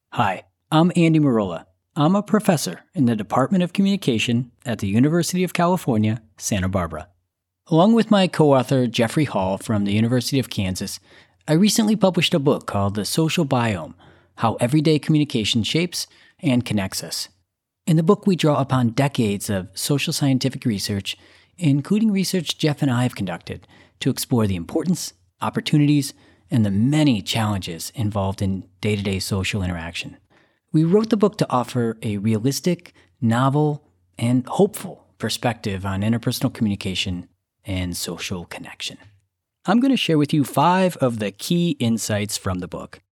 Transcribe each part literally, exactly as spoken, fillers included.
Hi, I'm Andy Merola. I'm a professor in the Department of Communication at the University of California, Santa Barbara. Along with my co-author Jeffrey Hall from the University of Kansas, I recently published a book called The Social Biome: How Everyday Communication Shapes and Connects Us. In the book, we draw upon decades of social scientific research, including research Jeff and I have conducted, to explore the importance, opportunities, and the many challenges involved in day-to-day social interaction. We wrote the book to offer a realistic, novel, and hopeful perspective on interpersonal communication and social connection. I'm going to share with you five of the key insights from the book.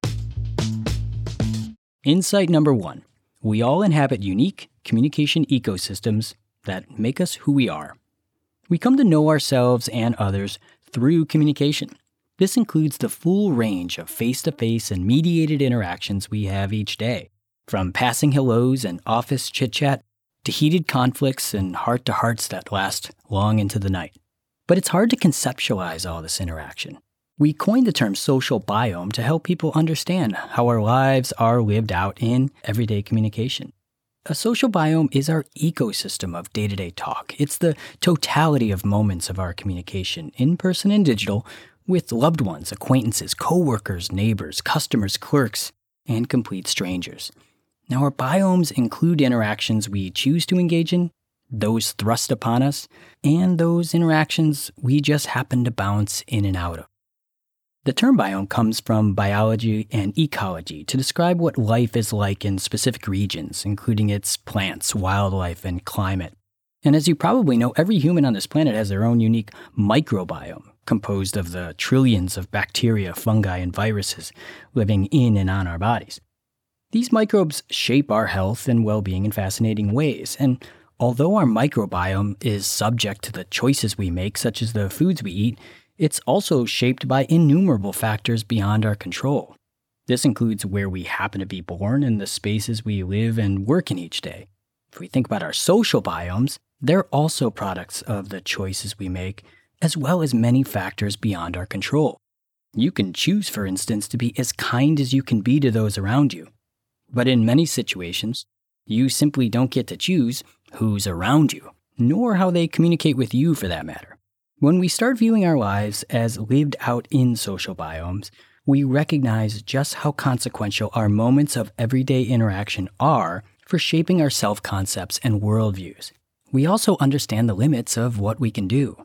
Insight number one: we all inhabit unique communication ecosystems that make us who we are. We come to know ourselves and others through communication. This includes the full range of face-to-face and mediated interactions we have each day, from passing hellos and office chit-chat to heated conflicts and heart-to-hearts that last long into the night. But it's hard to conceptualize all this interaction. We coined the term social biome to help people understand how our lives are lived out in everyday communication. A social biome is our ecosystem of day-to-day talk. It's the totality of moments of our communication, in-person and digital, with loved ones, acquaintances, coworkers, neighbors, customers, clerks, and complete strangers. Now, our biomes include interactions we choose to engage in, those thrust upon us, and those interactions we just happen to bounce in and out of. The term biome comes from biology and ecology to describe what life is like in specific regions, including its plants, wildlife, and climate. And as you probably know, every human on this planet has their own unique microbiome, composed of the trillions of bacteria, fungi, and viruses living in and on our bodies. These microbes shape our health and well-being in fascinating ways, and although our microbiome is subject to the choices we make, such as the foods we eat, it's also shaped by innumerable factors beyond our control. This includes where we happen to be born and the spaces we live and work in each day. If we think about our social biomes, they're also products of the choices we make, as well as many factors beyond our control. You can choose, for instance, to be as kind as you can be to those around you. But in many situations, you simply don't get to choose who's around you, nor how they communicate with you for that matter. When we start viewing our lives as lived out in social biomes, we recognize just how consequential our moments of everyday interaction are for shaping our self-concepts and worldviews. We also understand the limits of what we can do.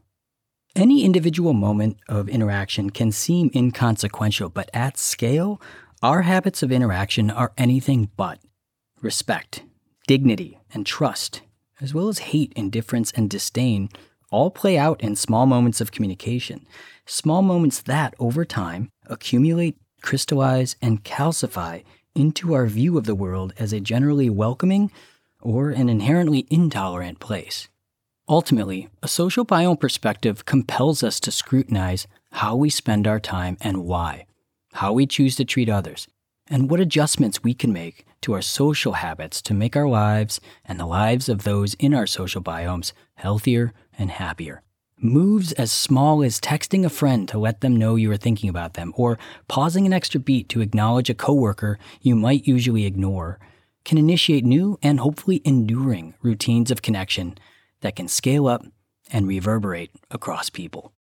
Any individual moment of interaction can seem inconsequential, but at scale, our habits of interaction are anything but. Respect, dignity, and trust, as well as hate, indifference, and disdain, all play out in small moments of communication. Small moments that, over time, accumulate, crystallize, and calcify into our view of the world as a generally welcoming or an inherently intolerant place. Ultimately, a social biome perspective compels us to scrutinize how we spend our time and why, how we choose to treat others, and what adjustments we can make to our social habits to make our lives and the lives of those in our social biomes healthier and happier. Moves as small as texting a friend to let them know you are thinking about them, or pausing an extra beat to acknowledge a coworker you might usually ignore, can initiate new and hopefully enduring routines of connection that can scale up and reverberate across people.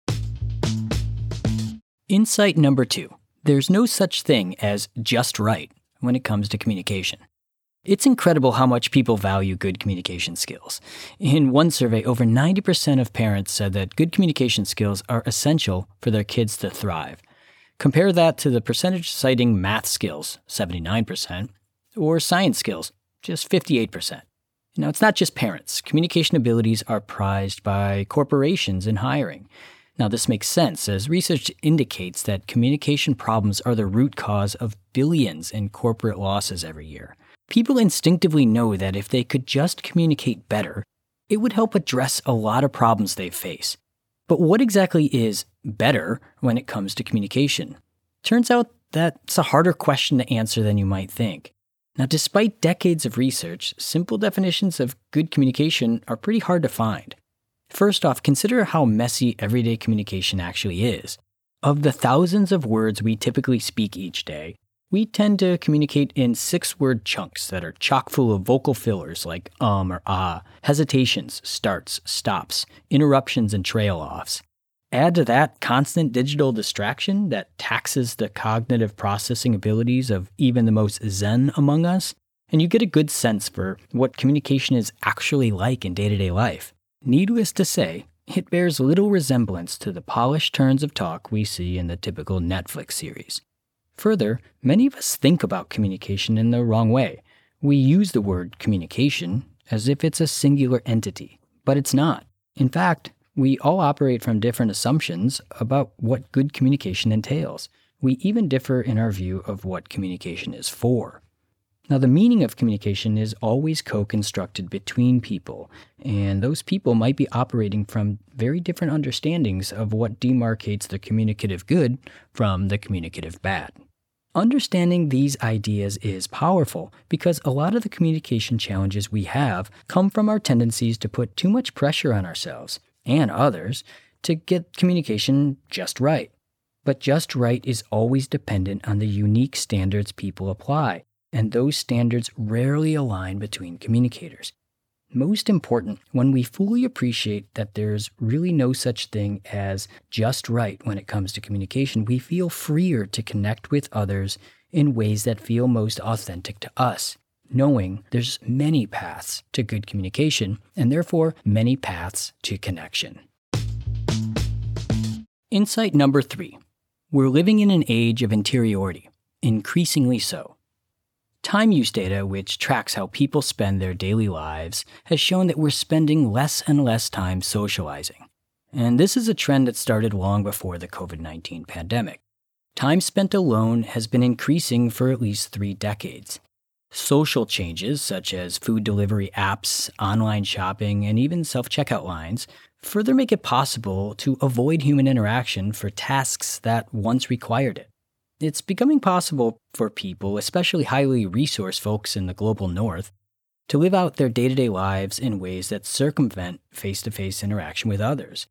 Insight number two: there's no such thing as just right when it comes to communication. It's incredible how much people value good communication skills. In one survey, over ninety percent of parents said that good communication skills are essential for their kids to thrive. Compare that to the percentage citing math skills, seventy-nine percent, or science skills, just fifty-eight percent. Now, it's not just parents. Communication abilities are prized by corporations in hiring. Now, this makes sense, as research indicates that communication problems are the root cause of billions in corporate losses every year. People instinctively know that if they could just communicate better, it would help address a lot of problems they face. But what exactly is better when it comes to communication? Turns out that's a harder question to answer than you might think. Now, despite decades of research, simple definitions of good communication are pretty hard to find. First off, consider how messy everyday communication actually is. Of the thousands of words we typically speak each day, We tend to communicate in six-word chunks that are chock full of vocal fillers like um or ah, hesitations, starts, stops, interruptions, and trail-offs. Add to that constant digital distraction that taxes the cognitive processing abilities of even the most zen among us, and you get a good sense for what communication is actually like in day-to-day life. Needless to say, it bears little resemblance to the polished turns of talk we see in the typical Netflix series. Further, many of us think about communication in the wrong way. We use the word communication as if it's a singular entity, but it's not. In fact, we all operate from different assumptions about what good communication entails. We even differ in our view of what communication is for. Now, the meaning of communication is always co-constructed between people, and those people might be operating from very different understandings of what demarcates the communicative good from the communicative bad. Understanding these ideas is powerful because a lot of the communication challenges we have come from our tendencies to put too much pressure on ourselves and others to get communication just right. But just right is always dependent on the unique standards people apply, and those standards rarely align between communicators. Most important, when we fully appreciate that there's really no such thing as just right when it comes to communication, we feel freer to connect with others in ways that feel most authentic to us, knowing there's many paths to good communication and therefore many paths to connection. Insight number three. We're living in an age of interiority, increasingly so. Time use data, which tracks how people spend their daily lives, has shown that we're spending less and less time socializing. And this is a trend that started long before the covid nineteen pandemic. Time spent alone has been increasing for at least three decades. Social changes, such as food delivery apps, online shopping, and even self-checkout lines, further make it possible to avoid human interaction for tasks that once required it. It's becoming possible for people, especially highly resourced folks in the global north, to live out their day-to-day lives in ways that circumvent face-to-face interaction with others.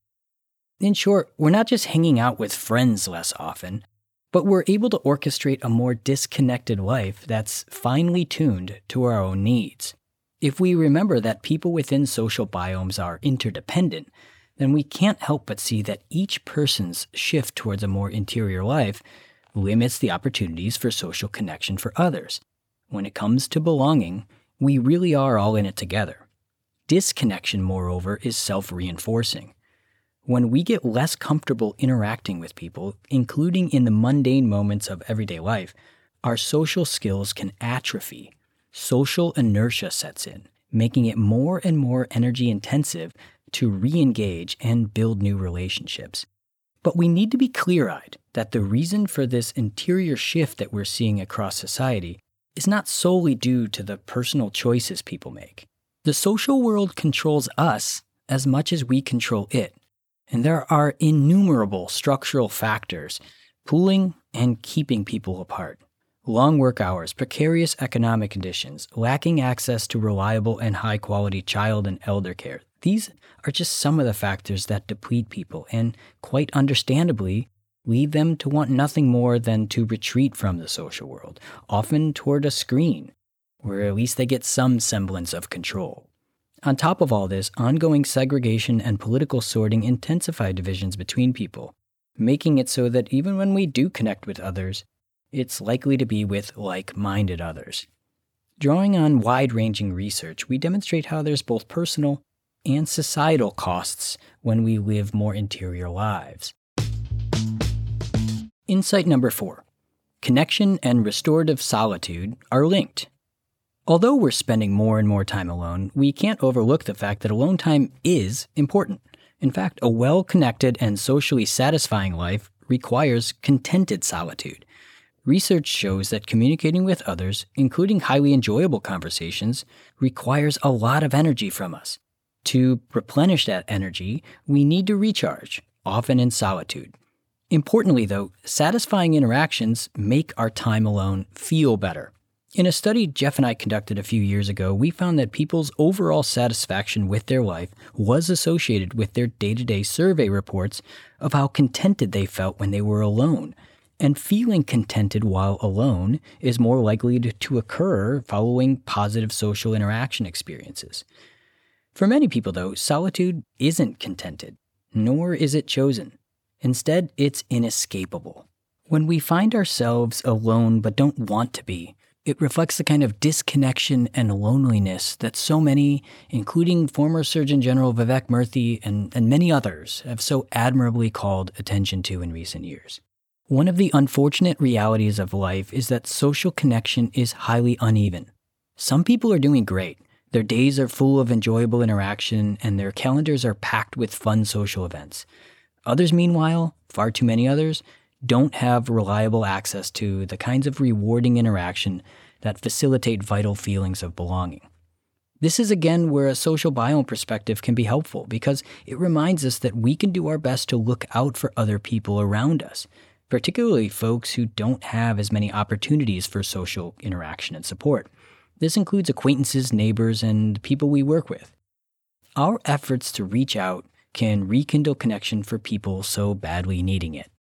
In short, we're not just hanging out with friends less often, but we're able to orchestrate a more disconnected life that's finely tuned to our own needs. If we remember that people within social biomes are interdependent, then we can't help but see that each person's shift towards a more interior life limits the opportunities for social connection for others. When it comes to belonging, we really are all in it together. Disconnection, moreover, is self-reinforcing. When we get less comfortable interacting with people, including in the mundane moments of everyday life, our social skills can atrophy. Social inertia sets in, making it more and more energy intensive to re-engage and build new relationships. But we need to be clear-eyed that the reason for this interior shift that we're seeing across society is not solely due to the personal choices people make. The social world controls us as much as we control it, and there are innumerable structural factors pulling and keeping people apart. Long work hours, precarious economic conditions, lacking access to reliable and high-quality child and elder care. These are just some of the factors that deplete people and, quite understandably, lead them to want nothing more than to retreat from the social world, often toward a screen, where at least they get some semblance of control. On top of all this, ongoing segregation and political sorting intensify divisions between people, making it so that even when we do connect with others, it's likely to be with like-minded others. Drawing on wide-ranging research, we demonstrate how there's both personal and societal costs when we live more interior lives. Insight number four. Connection and restorative solitude are linked. Although we're spending more and more time alone, we can't overlook the fact that alone time is important. In fact, a well-connected and socially satisfying life requires contented solitude. Research shows that communicating with others, including highly enjoyable conversations, requires a lot of energy from us. To replenish that energy, we need to recharge, often in solitude. Importantly, though, satisfying interactions make our time alone feel better. In a study Jeff and I conducted a few years ago, we found that people's overall satisfaction with their life was associated with their day-to-day survey reports of how contented they felt when they were alone. And feeling contented while alone is more likely to, to occur following positive social interaction experiences. For many people, though, solitude isn't contented, nor is it chosen. Instead, it's inescapable. When we find ourselves alone but don't want to be, it reflects the kind of disconnection and loneliness that so many, including former Surgeon General Vivek Murthy and, and many others, have so admirably called attention to in recent years. One of the unfortunate realities of life is that social connection is highly uneven. Some people are doing great. Their days are full of enjoyable interaction, and their calendars are packed with fun social events. Others, meanwhile, far too many others, don't have reliable access to the kinds of rewarding interaction that facilitate vital feelings of belonging. This is again where a social biome perspective can be helpful, because it reminds us that we can do our best to look out for other people around us, particularly folks who don't have as many opportunities for social interaction and support. This includes acquaintances, neighbors, and people we work with. Our efforts to reach out can rekindle connection for people so badly needing it.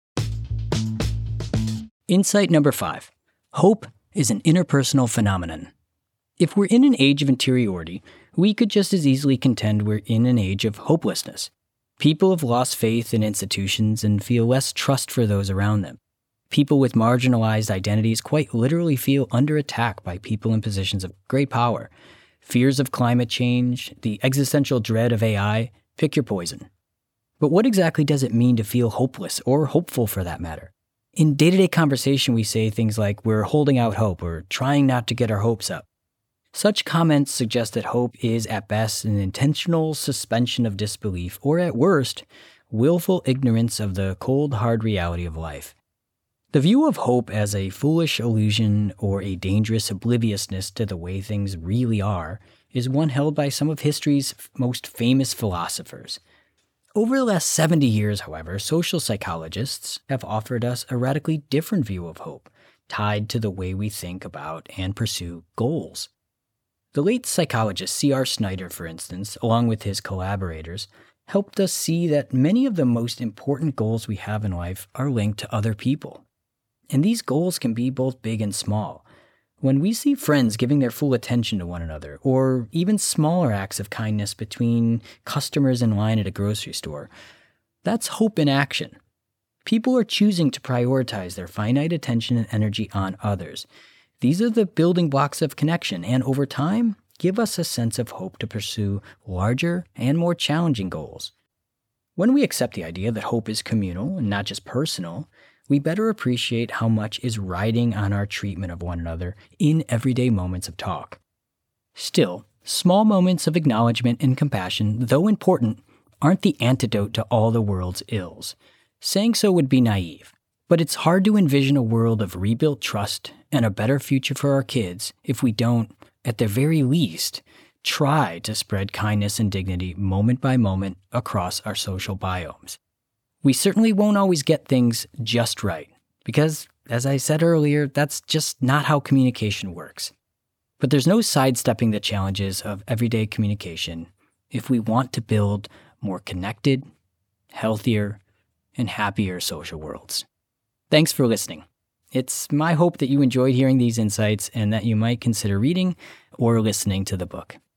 Insight number five. Hope is an interpersonal phenomenon. If we're in an age of interiority, we could just as easily contend we're in an age of hopelessness. People have lost faith in institutions and feel less trust for those around them. People with marginalized identities quite literally feel under attack by people in positions of great power. Fears of climate change, the existential dread of A I, pick your poison. But what exactly does it mean to feel hopeless, or hopeful for that matter? In day-to-day conversation, we say things like we're holding out hope or trying not to get our hopes up. Such comments suggest that hope is at best an intentional suspension of disbelief, or at worst, willful ignorance of the cold, hard reality of life. The view of hope as a foolish illusion or a dangerous obliviousness to the way things really are is one held by some of history's most famous philosophers. Over the last seventy years, however, social psychologists have offered us a radically different view of hope, tied to the way we think about and pursue goals. The late psychologist C R Snyder, for instance, along with his collaborators, helped us see that many of the most important goals we have in life are linked to other people. And these goals can be both big and small. When we see friends giving their full attention to one another, or even smaller acts of kindness between customers in line at a grocery store, that's hope in action. People are choosing to prioritize their finite attention and energy on others. These are the building blocks of connection, and over time, give us a sense of hope to pursue larger and more challenging goals. When we accept the idea that hope is communal and not just personal, we better appreciate how much is riding on our treatment of one another in everyday moments of talk. Still, small moments of acknowledgement and compassion, though important, aren't the antidote to all the world's ills. Saying so would be naive, but it's hard to envision a world of rebuilt trust and a better future for our kids if we don't, at the very least, try to spread kindness and dignity moment by moment across our social biomes. We certainly won't always get things just right, because, as I said earlier, that's just not how communication works. But there's no sidestepping the challenges of everyday communication if we want to build more connected, healthier, and happier social worlds. Thanks for listening. It's my hope that you enjoyed hearing these insights and that you might consider reading or listening to the book.